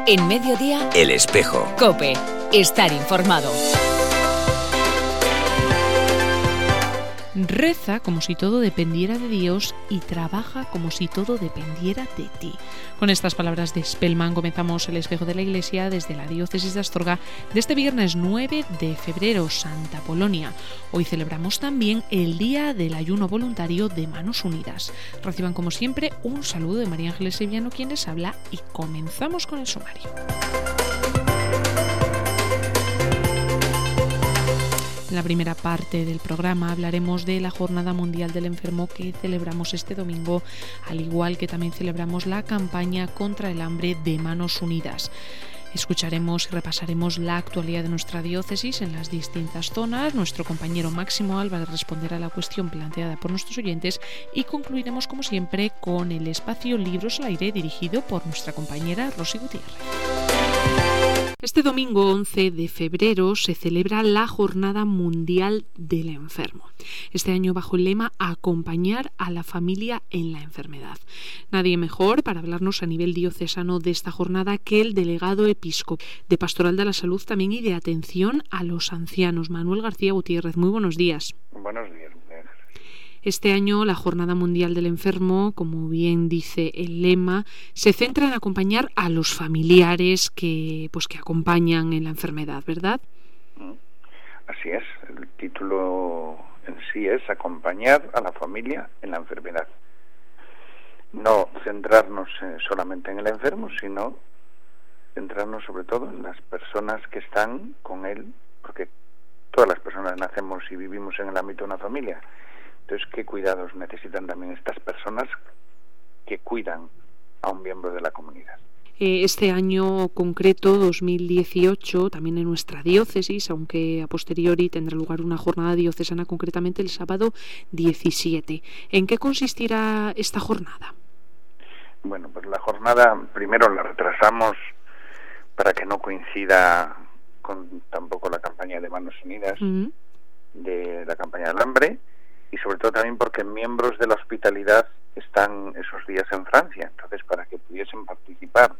En Mediodía, El Espejo. COPE. Estar informado. Reza como si todo dependiera de Dios y trabaja como si todo dependiera de ti. Con estas palabras de Spellman comenzamos el Espejo de la Iglesia desde la diócesis de Astorga de este viernes 9 de febrero, Santa Polonia. Hoy celebramos también el Día del Ayuno Voluntario de Manos Unidas. Reciban como siempre un saludo de María Ángeles Sevillano, quien les habla, y comenzamos con el sumario. En la primera parte del programa hablaremos de la Jornada Mundial del Enfermo que celebramos este domingo, al igual que también celebramos la campaña contra el hambre de Manos Unidas. Escucharemos y repasaremos la actualidad de nuestra diócesis en las distintas zonas. Nuestro compañero Máximo Álvarez responderá a la cuestión planteada por nuestros oyentes y concluiremos, como siempre, con el espacio Libros al Aire dirigido por nuestra compañera Rosy Gutiérrez. Este domingo 11 de febrero se celebra la Jornada Mundial del Enfermo. Este año bajo el lema Acompañar a la familia en la enfermedad. Nadie mejor para hablarnos a nivel diocesano de esta jornada que el delegado episcopal de Pastoral de la Salud también y de Atención a los Ancianos, Manuel García Gutiérrez. Muy buenos días. Buenos días. Este año la Jornada Mundial del Enfermo, como bien dice el lema, se centra en acompañar a los familiares que acompañan en la enfermedad, ¿verdad? Así es, el título en sí es acompañar a la familia en la enfermedad. No centrarnos solamente en el enfermo, sino centrarnos sobre todo en las personas que están con él, porque todas las personas nacemos y vivimos en el ámbito de una familia. Entonces, ¿qué cuidados necesitan también estas personas que cuidan a un miembro de la comunidad? Este año concreto, 2018, también en nuestra diócesis, aunque a posteriori tendrá lugar una jornada diocesana, concretamente el sábado 17. ¿En qué consistirá esta jornada? Bueno, pues la jornada primero la retrasamos para que no coincida con tampoco la campaña de Manos Unidas, de la campaña del hambre, y sobre todo también porque miembros de la hospitalidad están esos días en Francia, entonces para que pudiesen participar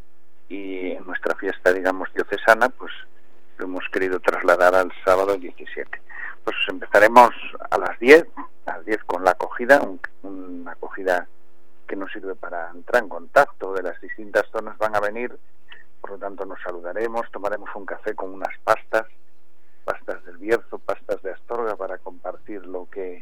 y en nuestra fiesta, digamos, diocesana, pues lo hemos querido trasladar al sábado 17. Pues empezaremos a las 10 con la acogida, una acogida que nos sirve para entrar en contacto. De las distintas zonas van a venir, por lo tanto nos saludaremos, tomaremos un café con unas pastas del Bierzo, pastas de Astorga, para compartir lo que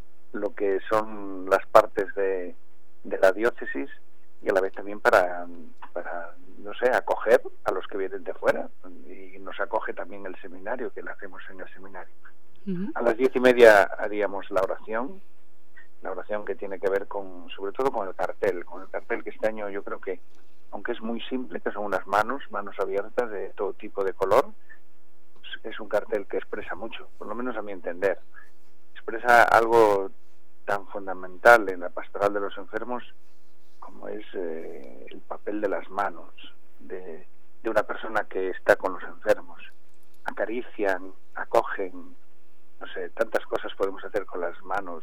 son las partes de la diócesis, y a la vez también para no sé, acoger a los que vienen de fuera, y nos acoge también el seminario, que lo hacemos en el seminario. A las 10:30 haríamos la oración que tiene que ver sobre todo con el cartel que este año yo creo que, aunque es muy simple, que son unas manos abiertas de todo tipo de color, es un cartel que expresa mucho, por lo menos a mi entender. Expresa algo tan fundamental en la pastoral de los enfermos como es el papel de las manos de una persona que está con los enfermos. Acarician, acogen, no sé, tantas cosas podemos hacer con las manos.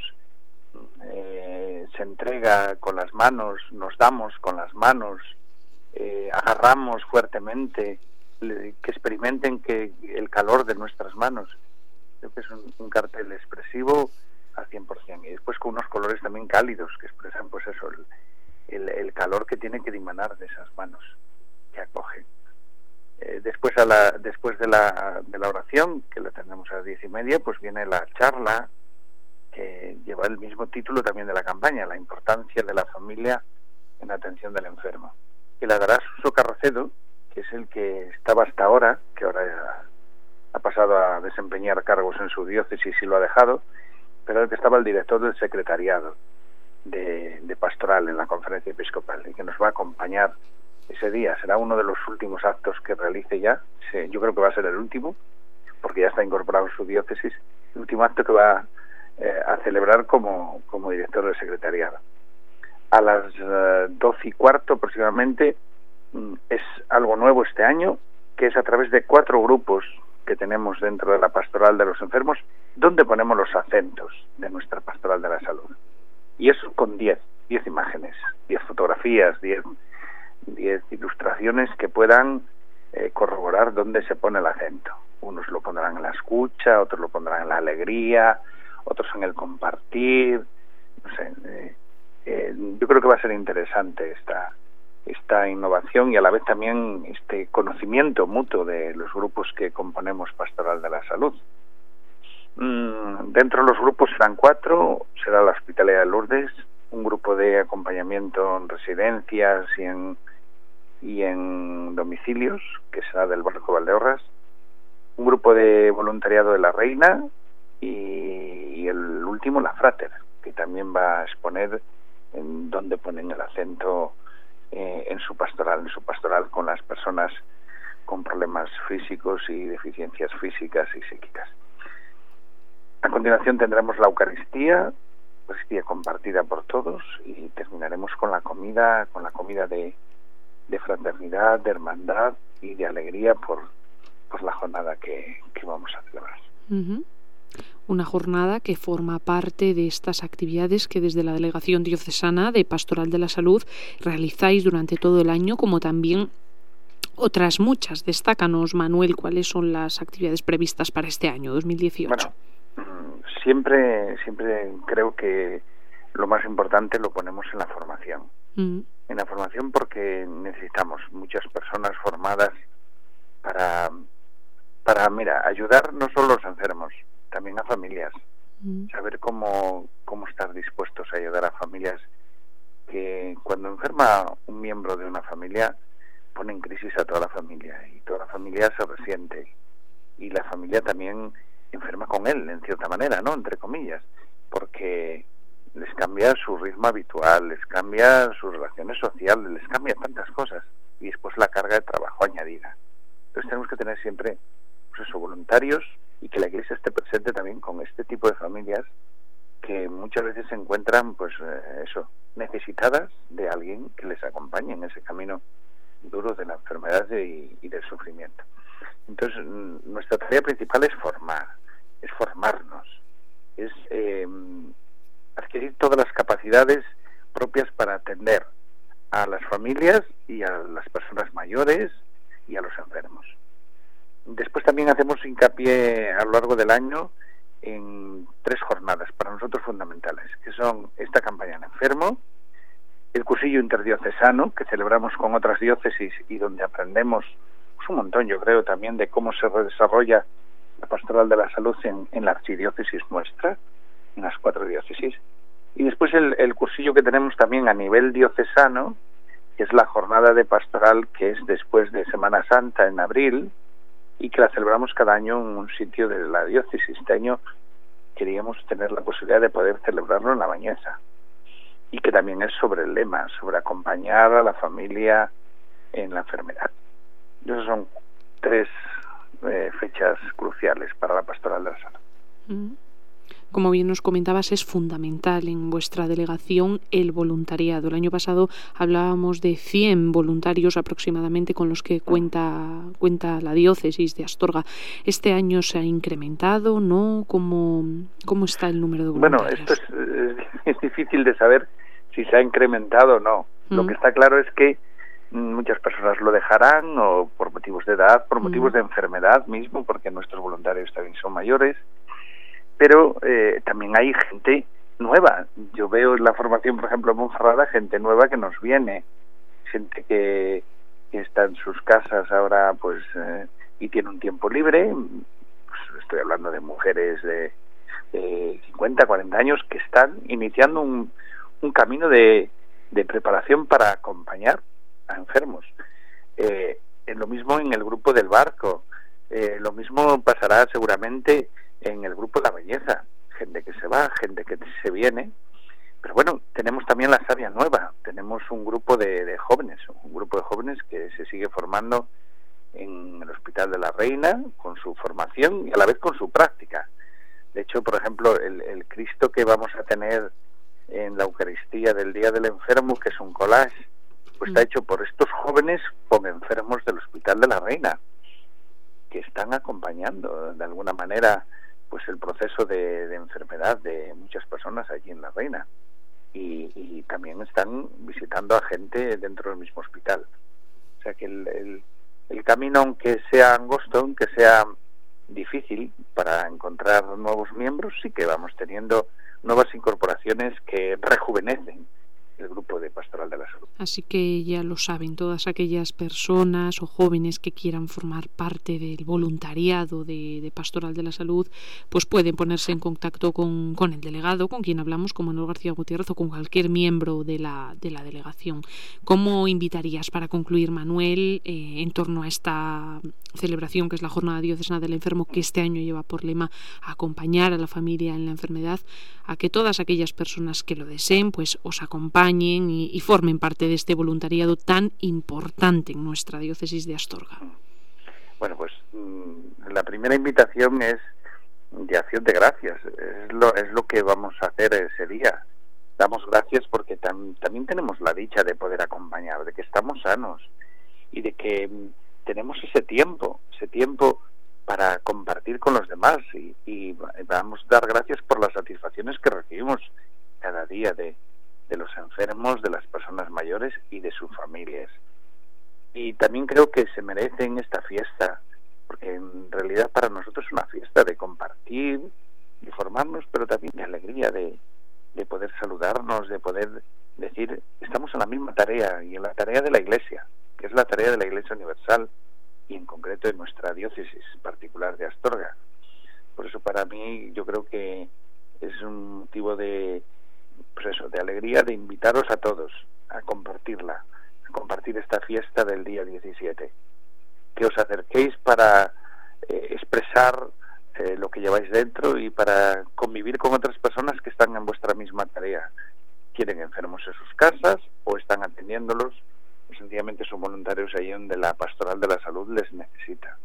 Se entrega con las manos, nos damos con las manos, agarramos fuertemente, que experimenten el calor de nuestras manos. Creo que es un cartel expresivo al 100%, y después con unos colores también cálidos que expresan pues eso, el calor que tiene que emanar de esas manos que acogen. Después de la oración, que la tendremos a las 10:30, pues viene la charla que lleva el mismo título también de la campaña, la importancia de la familia en la atención del enfermo, que la dará Suso Carracedo, que es el que estaba hasta ahora, que ahora ha pasado a desempeñar cargos en su diócesis y lo ha dejado, pero el que estaba el director del secretariado de pastoral en la conferencia episcopal, y que nos va a acompañar ese día. Será uno de los últimos actos que realice ya, yo creo que va a ser el último, porque ya está incorporado en su diócesis, el último acto que va a celebrar como director del secretariado. A las 12:15 aproximadamente, es algo nuevo este año, que es a través de 4 grupos que tenemos dentro de la pastoral de los enfermos, donde ponemos los acentos de nuestra pastoral de la salud. Y eso con 10 imágenes, 10 fotografías, 10 ilustraciones actuaciones que puedan corroborar dónde se pone el acento. Unos lo pondrán en la escucha, otros lo pondrán en la alegría, otros en el compartir. No sé, yo creo que va a ser interesante esta innovación y a la vez también este conocimiento mutuo de los grupos que componemos Pastoral de la Salud. Dentro de los grupos serán 4, será la Hospitalidad de Lourdes, un grupo de acompañamiento en residencias y en domicilios, que será del Barco Valdeorras, un grupo de voluntariado de la Reina y el último, la Frater, que también va a exponer en dónde ponen el acento en su pastoral con las personas con problemas físicos y deficiencias físicas y psíquicas. A continuación tendremos la Eucaristía compartida por todos, y terminaremos con la comida de fraternidad, de hermandad y de alegría por la jornada que vamos a celebrar. Uh-huh. Una jornada que forma parte de estas actividades que desde la Delegación Diocesana de Pastoral de la Salud realizáis durante todo el año, como también otras muchas. Destácanos, Manuel, cuáles son las actividades previstas para este año 2018. Bueno, siempre creo que lo más importante lo ponemos en la formación. En la formación, porque necesitamos muchas personas formadas para ayudar no solo a los enfermos, también a familias. Saber cómo estar dispuestos a ayudar a familias que cuando enferma un miembro de una familia pone en crisis a toda la familia, y toda la familia se resiente, y la familia también enferma con él, en cierta manera, ¿no?, entre comillas, porque les cambia su ritmo habitual, les cambia sus relaciones sociales, les cambia tantas cosas, y después la carga de trabajo añadida. Entonces tenemos que tener siempre, pues eso, voluntarios, y que la Iglesia esté presente también con este tipo de familias que muchas veces se encuentran, pues necesitadas de alguien que les acompañe en ese camino duro de la enfermedad y del sufrimiento. Entonces, nuestra tarea principal es formarnos, es adquirir todas las capacidades propias para atender a las familias y a las personas mayores y a los enfermos. Después también hacemos hincapié a lo largo del año en 3 jornadas para nosotros fundamentales, que son esta campaña en enfermo, el cursillo interdiocesano que celebramos con otras diócesis y donde aprendemos pues un montón, yo creo, también de cómo se desarrolla la Pastoral de la Salud en la archidiócesis nuestra, en las 4 diócesis. Y después el cursillo que tenemos también a nivel diocesano, que es la jornada de pastoral, que es después de Semana Santa en abril, y que la celebramos cada año en un sitio de la diócesis. Este año queríamos tener la posibilidad de poder celebrarlo en La Bañeza, y que también es sobre el lema, sobre acompañar a la familia en la enfermedad. Esas son 3 fechas cruciales para la Pastoral de la Salud. Como bien nos comentabas, es fundamental en vuestra delegación el voluntariado. El año pasado hablábamos de 100 voluntarios aproximadamente con los que cuenta la diócesis de Astorga. ¿Este año se ha incrementado, no? ¿Cómo está el número de voluntarios? Bueno, esto es difícil de saber si se ha incrementado o no. Lo que está claro es que muchas personas lo dejarán, o por motivos de edad, por motivos de enfermedad mismo, porque nuestros voluntarios también son mayores. Pero también hay gente nueva. Yo veo en la formación, por ejemplo, en Monferrada, gente nueva que nos viene, gente que está en sus casas ahora, pues y tiene un tiempo libre. Pues, estoy hablando de mujeres de 50, 40 años que están iniciando un camino de preparación para acompañar a enfermos. Lo mismo en el grupo del Barco. Lo mismo pasará seguramente en el grupo de La Belleza, gente que se va, gente que se viene, pero bueno, tenemos también la Savia Nueva, tenemos un grupo de jóvenes que se sigue formando en el Hospital de la Reina, con su formación y a la vez con su práctica. De hecho, por ejemplo, el Cristo que vamos a tener en la Eucaristía del Día del Enfermo, que es un collage, pues está hecho por estos jóvenes con enfermos del Hospital de la Reina, que están acompañando de alguna manera pues el proceso de enfermedad de muchas personas allí en La Reina, y también están visitando a gente dentro del mismo hospital. O sea que el camino, aunque sea angosto, aunque sea difícil para encontrar nuevos miembros, sí que vamos teniendo nuevas incorporaciones que rejuvenecen el grupo de Pastoral de la Salud. Así que ya lo saben, todas aquellas personas o jóvenes que quieran formar parte del voluntariado de Pastoral de la Salud, pues pueden ponerse en contacto con el delegado, con quien hablamos, con Manuel García Gutiérrez, o con cualquier miembro de la delegación. ¿Cómo invitarías, para concluir, Manuel, en torno a esta celebración que es la Jornada Diocesana del Enfermo, que este año lleva por lema acompañar a la familia en la enfermedad, a que todas aquellas personas que lo deseen pues os acompañen y formen parte de este voluntariado tan importante en nuestra diócesis de Astorga? Bueno, pues la primera invitación es de acción de gracias, es lo que vamos a hacer ese día. Damos gracias porque también tenemos la dicha de poder acompañar, de que estamos sanos y de que tenemos ese tiempo para compartir con los demás, y vamos a dar gracias por las satisfacciones que recibimos cada día de los enfermos, de las personas mayores y de sus familias. Y también creo que se merecen esta fiesta, porque en realidad para nosotros es una fiesta de compartir, de formarnos, pero también de alegría, de poder saludarnos, de poder decir, estamos en la misma tarea, y en la tarea de la Iglesia, que es la tarea de la Iglesia Universal, y en concreto en nuestra diócesis particular de Astorga. Por eso para mí yo creo que es un motivo de alegría, de invitaros a todos a compartirla, a compartir esta fiesta del día 17, que os acerquéis para expresar lo que lleváis dentro y para convivir con otras personas que están en vuestra misma tarea, quieren enfermos en sus casas o están atendiéndolos, sencillamente son voluntarios ahí donde la Pastoral de la Salud les necesita.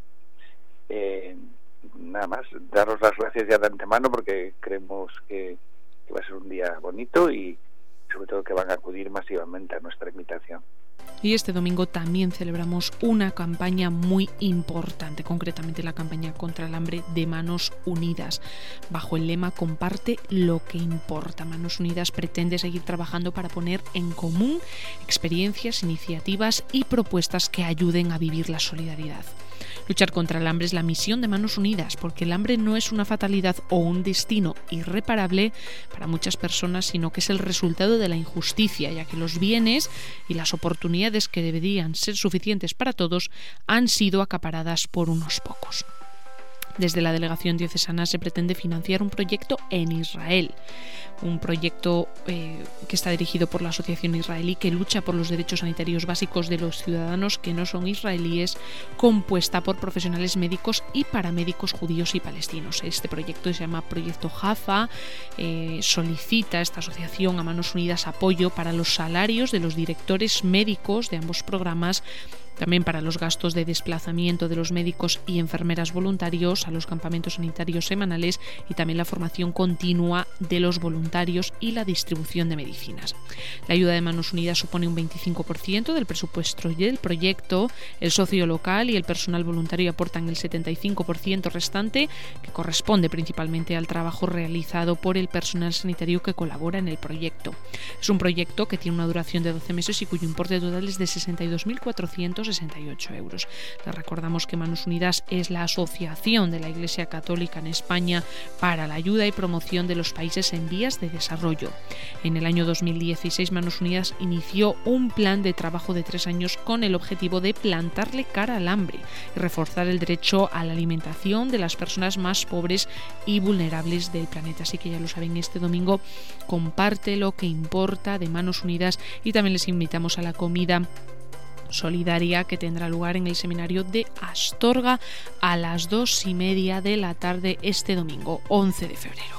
Nada más, daros las gracias ya de antemano, porque creemos que va a ser un día bonito y sobre todo que van a acudir masivamente a nuestra invitación. Y este domingo también celebramos una campaña muy importante, concretamente la campaña contra el hambre de Manos Unidas, bajo el lema Comparte lo que importa. Manos Unidas pretende seguir trabajando para poner en común experiencias, iniciativas y propuestas que ayuden a vivir la solidaridad. Luchar contra el hambre es la misión de Manos Unidas, porque el hambre no es una fatalidad o un destino irreparable para muchas personas, sino que es el resultado de la injusticia, ya que los bienes y las oportunidades que deberían ser suficientes para todos han sido acaparadas por unos pocos. Desde la delegación diocesana se pretende financiar un proyecto en Israel, un proyecto que está dirigido por la Asociación Israelí que lucha por los derechos sanitarios básicos de los ciudadanos que no son israelíes, compuesta por profesionales médicos y paramédicos judíos y palestinos. Este proyecto se llama Proyecto Jafa. Solicita esta asociación a Manos Unidas apoyo para los salarios de los directores médicos de ambos programas, también para los gastos de desplazamiento de los médicos y enfermeras voluntarios a los campamentos sanitarios semanales, y también la formación continua de los voluntarios y la distribución de medicinas. La ayuda de Manos Unidas supone un 25% del presupuesto del proyecto. El socio local y el personal voluntario aportan el 75% restante, que corresponde principalmente al trabajo realizado por el personal sanitario que colabora en el proyecto. Es un proyecto que tiene una duración de 12 meses y cuyo importe total es de 62.468 euros. Les recordamos que Manos Unidas es la asociación de la Iglesia Católica en España para la ayuda y promoción de los países en vías de desarrollo. En el año 2016, Manos Unidas inició un plan de trabajo de 3 años con el objetivo de plantarle cara al hambre y reforzar el derecho a la alimentación de las personas más pobres y vulnerables del planeta. Así que ya lo saben, este domingo comparte lo que importa de Manos Unidas, y también les invitamos a la comida solidaria que tendrá lugar en el seminario de Astorga a las 2:30 de la tarde este domingo 11 de febrero.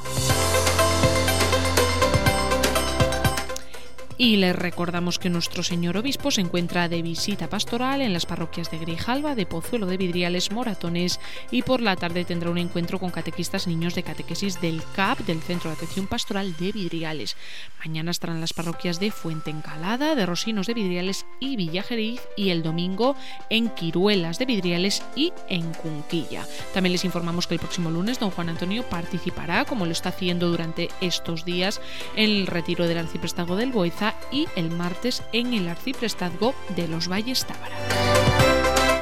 Y les recordamos que nuestro señor obispo se encuentra de visita pastoral en las parroquias de Grijalba, de Pozuelo de Vidriales, Moratones, y por la tarde tendrá un encuentro con catequistas y niños de catequesis del CAP, del Centro de Atención Pastoral de Vidriales. Mañana estarán las parroquias de Fuentencalada, de Rosinos de Vidriales y Villajeriz, y el domingo en Quiruelas de Vidriales y en Cunquilla. También les informamos que el próximo lunes don Juan Antonio participará, como lo está haciendo durante estos días, en el retiro del arciprestazgo del Boeza, y el martes en el arciprestazgo de los Valles Tábara.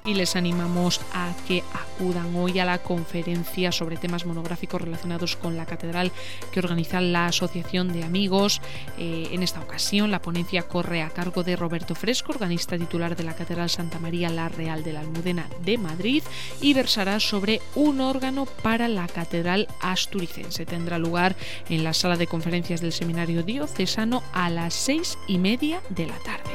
Y les animamos a que acudan hoy a la conferencia sobre temas monográficos relacionados con la catedral que organiza la Asociación de Amigos. En esta ocasión la ponencia corre a cargo de Roberto Fresco, organista titular de la Catedral Santa María la Real de la Almudena de Madrid, y versará sobre un órgano para la catedral asturicense. Tendrá lugar en la sala de conferencias del Seminario Diocesano a las 6:30 de la tarde.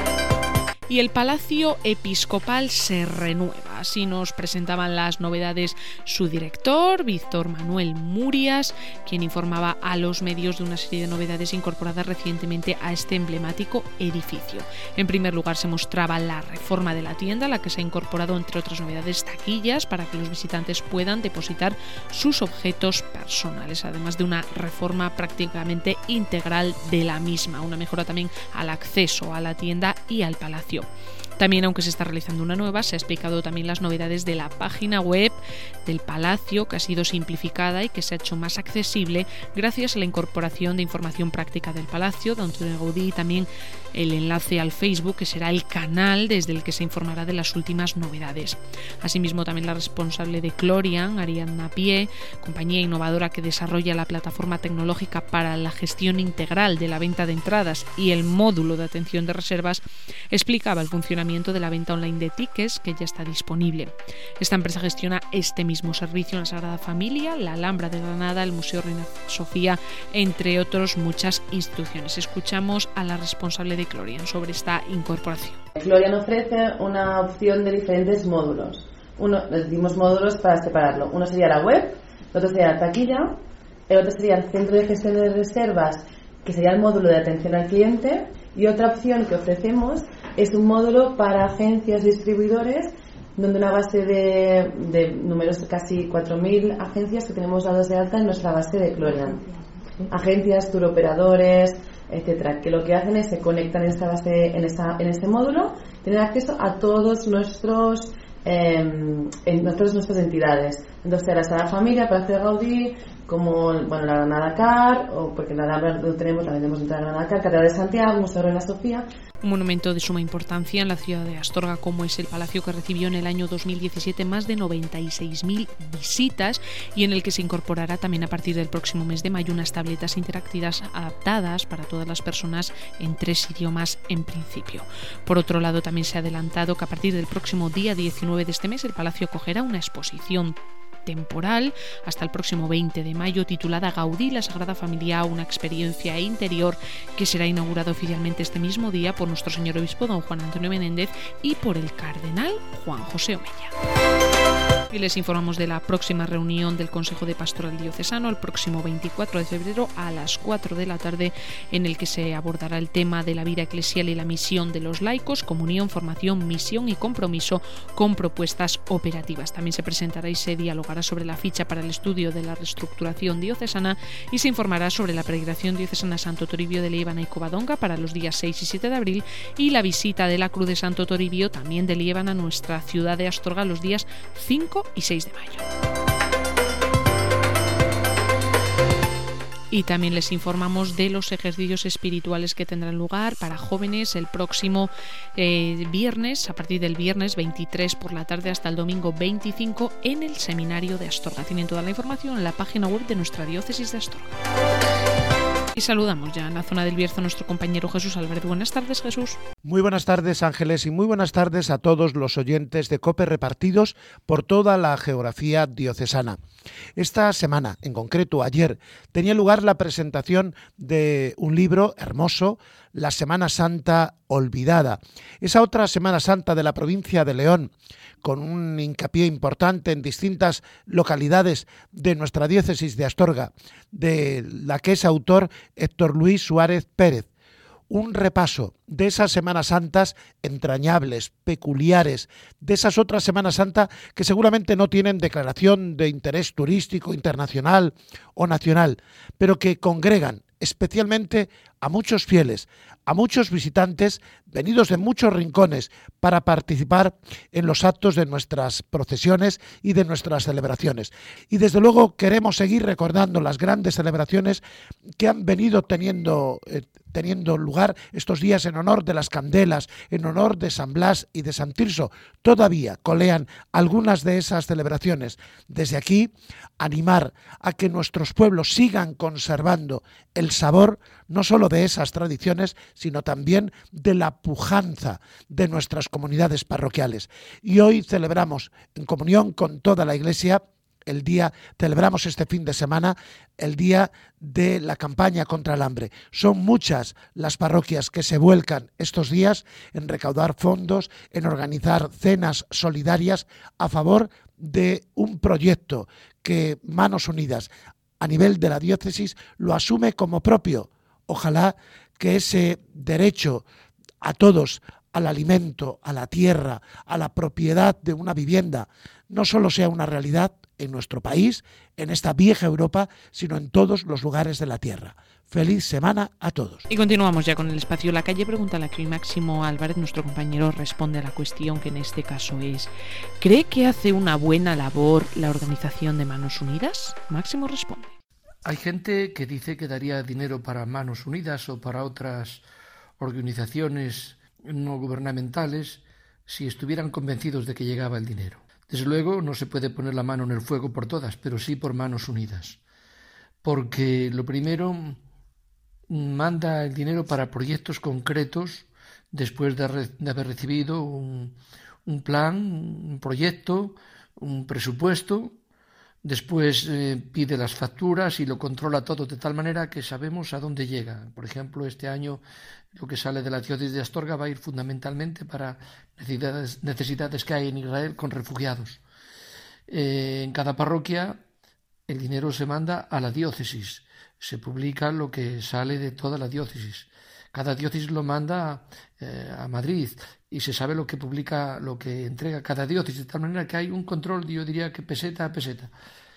Y el Palacio Episcopal se renueva. Así nos presentaban las novedades su director, Víctor Manuel Murias, quien informaba a los medios de una serie de novedades incorporadas recientemente a este emblemático edificio. En primer lugar, se mostraba la reforma de la tienda, a la que se ha incorporado, entre otras novedades, taquillas para que los visitantes puedan depositar sus objetos personales, además de una reforma prácticamente integral de la misma, una mejora también al acceso a la tienda y al palacio. También, aunque se está realizando una nueva, se ha explicado también las novedades de la página web del Palacio, que ha sido simplificada y que se ha hecho más accesible gracias a la incorporación de información práctica del Palacio, de Antonio Gaudí, y también el enlace al Facebook, que será el canal desde el que se informará de las últimas novedades. Asimismo, también la responsable de Clorian, Ariadna Pie, compañía innovadora que desarrolla la plataforma tecnológica para la gestión integral de la venta de entradas y el módulo de atención de reservas, explicaba el funcionamiento de la venta online de tickets, que ya está disponible. Esta empresa gestiona este mismo servicio en la Sagrada Familia, la Alhambra de Granada, el Museo Reina Sofía, entre otros muchas instituciones. Escuchamos a la responsable de Clorian sobre esta incorporación. Clorian ofrece una opción de diferentes módulos. Les dimos módulos para separarlo. Uno sería la web, el otro sería la taquilla, el otro sería el centro de gestión de reservas, que sería el módulo de atención al cliente, y otra opción que ofrecemos es un módulo para agencias y distribuidores, donde una base de números, casi 4.000 agencias que tenemos dados de alta en nuestra base de Clorian. Agencias, touroperadores, etcétera, que lo que hacen es se conectan en esta base, en este módulo, tienen acceso a todos nuestras entidades. Entonces, la Sagrada Familia, Palacio de Gaudí, como la Granada Car, o porque la Alhambra no tenemos, la vendemos dentro de la Granada Car, Catedral de Santiago, Museo Reina Sofía. Un monumento de suma importancia en la ciudad de Astorga, como es el palacio, que recibió en el año 2017 más de 96.000 visitas y en el que se incorporará también a partir del próximo mes de mayo unas tabletas interactivas adaptadas para todas las personas en 3 idiomas en principio. Por otro lado, también se ha adelantado que a partir del próximo día 19 de este mes el palacio acogerá una exposición temporal hasta el próximo 20 de mayo titulada Gaudí, la Sagrada Familia, una experiencia interior, que será inaugurada oficialmente este mismo día por nuestro señor obispo don Juan Antonio Menéndez y por el cardenal Juan José Omella. Y les informamos de la próxima reunión del Consejo de Pastoral Diocesano el próximo 24 de febrero a las 4 de la tarde, en el que se abordará el tema de la vida eclesial y la misión de los laicos, comunión, formación, misión y compromiso, con propuestas operativas. También se presentará y se dialogará sobre la ficha para el estudio de la reestructuración diocesana y se informará sobre la peregrinación diocesana Santo Toribio de Liébana y Covadonga para los días 6 y 7 de abril y la visita de la Cruz de Santo Toribio, también de Liébana, a nuestra ciudad de Astorga los días 5 y 6 de mayo. Y también les informamos de los ejercicios espirituales que tendrán lugar para jóvenes el próximo viernes, a partir del viernes 23 por la tarde hasta el domingo 25 en el Seminario de Astorga. Tienen toda la información en la página web de nuestra diócesis de Astorga. Y saludamos ya en la zona del Bierzo a nuestro compañero Jesús Álvarez. Buenas tardes, Jesús. Muy buenas tardes, Ángeles, y muy buenas tardes a todos los oyentes de COPE repartidos por toda la geografía diocesana. Esta semana, en concreto ayer, tenía lugar la presentación de un libro hermoso, La Semana Santa Olvidada. Esa otra Semana Santa de la provincia de León, con un hincapié importante en distintas localidades de nuestra diócesis de Astorga, de la que es autor Héctor Luis Suárez Pérez. Un repaso de esas Semanas Santas entrañables, peculiares, de esas otras Semanas Santas que seguramente no tienen declaración de interés turístico internacional o nacional, pero que congregan especialmente a muchos fieles, a muchos visitantes venidos de muchos rincones para participar en los actos de nuestras procesiones y de nuestras celebraciones. Y desde luego queremos seguir recordando las grandes celebraciones que han venido teniendo teniendo lugar estos días en honor de las Candelas, en honor de San Blas y de San Tirso. Todavía colean algunas de esas celebraciones. Desde aquí, animar a que nuestros pueblos sigan conservando el sabor no solo de esas tradiciones, sino también de la pujanza de nuestras comunidades parroquiales. Y hoy celebramos, en comunión con toda la Iglesia, celebramos este fin de semana el día de la campaña contra el hambre. Son muchas las parroquias que se vuelcan estos días en recaudar fondos, en organizar cenas solidarias a favor de un proyecto que Manos Unidas, a nivel de la diócesis, lo asume como propio. Ojalá que ese derecho a todos al alimento, a la tierra, a la propiedad de una vivienda, no solo sea una realidad en nuestro país, en esta vieja Europa, sino en todos los lugares de la tierra. Feliz semana a todos. Y continuamos ya con el espacio La Calle Pregunta, la que hoy Máximo Álvarez, nuestro compañero, responde a la cuestión que en este caso es: ¿cree que hace una buena labor la organización de Manos Unidas? Máximo responde. Hay gente que dice que daría dinero para Manos Unidas o para otras organizaciones no gubernamentales si estuvieran convencidos de que llegaba el dinero. Desde luego no se puede poner la mano en el fuego por todas, pero sí por Manos Unidas. Porque lo primero, manda el dinero para proyectos concretos después de haber recibido un plan, un proyecto, un presupuesto. Después pide las facturas y lo controla todo de tal manera que sabemos a dónde llega. Por ejemplo, este año lo que sale de la diócesis de Astorga va a ir fundamentalmente para necesidades que hay en Israel con refugiados. En cada parroquia el dinero se manda a la diócesis, se publica lo que sale de toda la diócesis. Cada diócesis lo manda a Madrid y se sabe lo que publica, lo que entrega cada diócesis, de tal manera que hay un control, yo diría que peseta a peseta.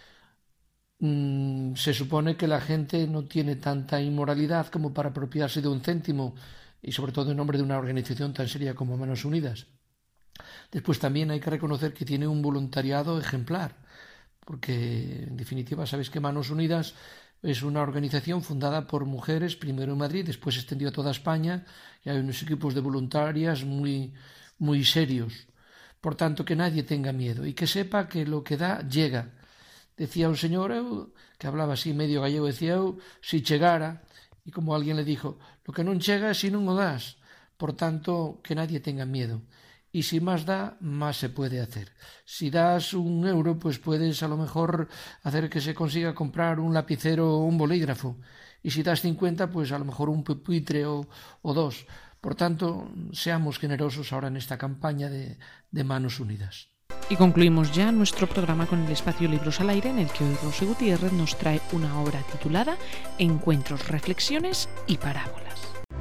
Se supone que la gente no tiene tanta inmoralidad como para apropiarse de un céntimo, y sobre todo en nombre de una organización tan seria como Manos Unidas. Después también hay que reconocer que tiene un voluntariado ejemplar, porque en definitiva sabéis que Manos Unidas es una organización fundada por mujeres, primero en Madrid, después se extendió a toda España, y hay unos equipos de voluntarias muy, muy serios. Por tanto, que nadie tenga miedo y que sepa que lo que da llega. Decía un señor que hablaba así medio gallego, decía si chegara, y como alguien le dijo, lo que non chega si non o das. Por tanto, que nadie tenga miedo. Y si más da, más se puede hacer. Si das €1, pues puedes a lo mejor hacer que se consiga comprar un lapicero o un bolígrafo. Y si das 50, pues a lo mejor un pupitre o 2. Por tanto, seamos generosos ahora en esta campaña de Manos Unidas. Y concluimos ya nuestro programa con el espacio Libros al Aire, en el que hoy Rosy Gutiérrez nos trae una obra titulada Encuentros, Reflexiones y Parábolas.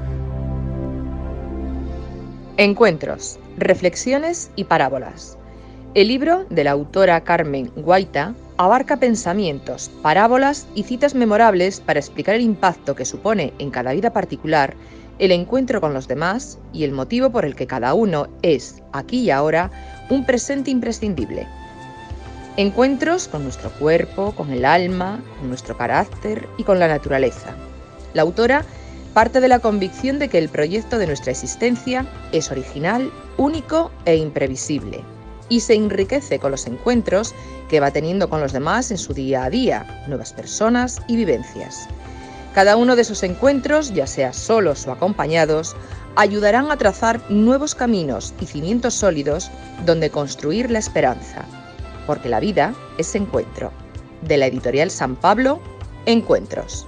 Encuentros, Reflexiones y Parábolas. El libro de la autora Carmen Guaita abarca pensamientos, parábolas y citas memorables para explicar el impacto que supone en cada vida particular el encuentro con los demás y el motivo por el que cada uno es, aquí y ahora, un presente imprescindible. Encuentros con nuestro cuerpo, con el alma, con nuestro carácter y con la naturaleza. La autora parte de la convicción de que el proyecto de nuestra existencia es original, único e imprevisible, y se enriquece con los encuentros que va teniendo con los demás en su día a día, nuevas personas y vivencias. Cada uno de esos encuentros, ya sea solos o acompañados, ayudarán a trazar nuevos caminos y cimientos sólidos donde construir la esperanza, porque la vida es encuentro. De la editorial San Pablo, Encuentros.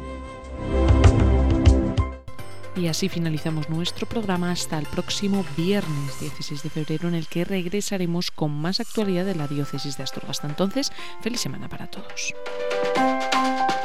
Y así finalizamos nuestro programa hasta el próximo viernes 16 de febrero, en el que regresaremos con más actualidad de la diócesis de Astorga. Hasta entonces, feliz semana para todos.